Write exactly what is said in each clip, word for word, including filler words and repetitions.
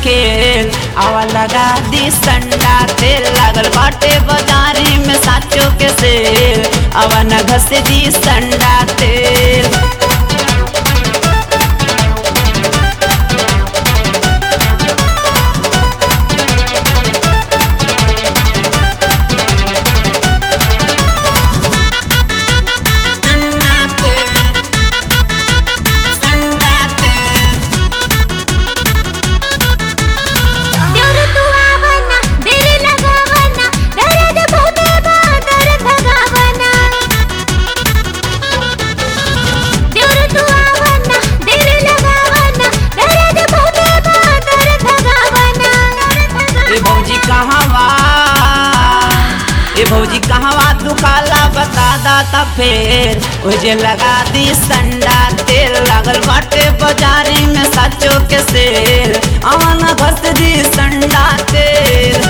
खेल आवा लगा दी संडा तेल लागल बाटे बाजारी में साचो के सेल आवा न घस दी संडा तेल। ए भौजी कहवा दुकाला बता दाता फेर ओजे लगा दी संडा तेल लागल बाटे बाजारी में साचो के सेल आवन घस दी संडा तेल।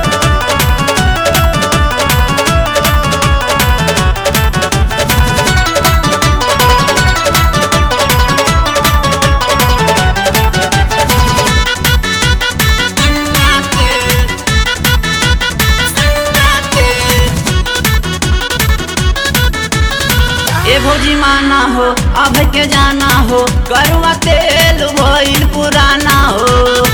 ए भौजी माना हो अब के जाना हो करुआ तेल भइल पुराना हो।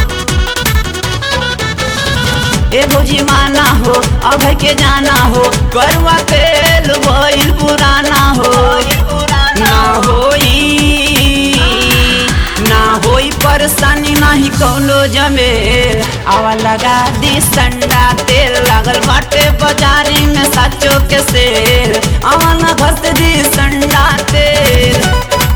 ए भौजी माना हो अब के जाना हो करुआ तेल भइल पुराना हो। ना होई ना होई परेशानी नाही कौनो जमेल आवा लगा दी संडा तेल लागल बाटे बाजारी में साचो के सेल आवा न घस दी संडा तेल।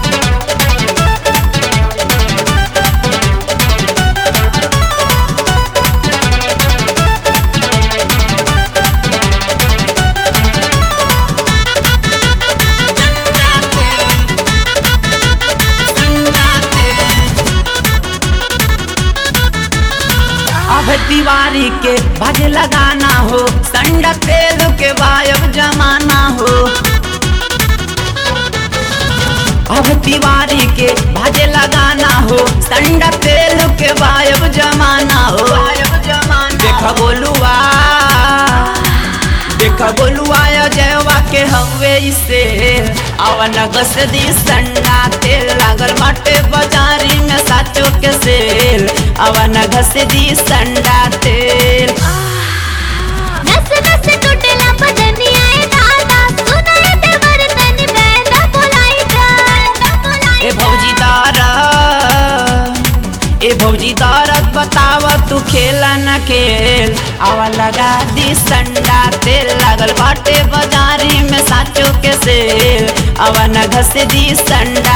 अब दीवारी के भाजे लगाना हो संडा तेल के वायब जमाना हो। अब दीवारी के भाजे लगाना हो संडा तेल के वायब जमाना हो। देखा बोलुआ देखा बोलुआ जयवा के हवे इसे आवन घस दी संडा तेल लागल बाटे बाजारी में साचो के सेल आवन घस दी संडा तेल। नस नस टूटला बदनिया ए दादा सुनाए ते बरतन बैना बोलाई जा। ए भौजी दारद ए भौजी दारद बताव तू खेला न खेल आवा लगा दी संडा तेल लागल बाटे बाजारी में साचो के सेल आवा न घस दी संडा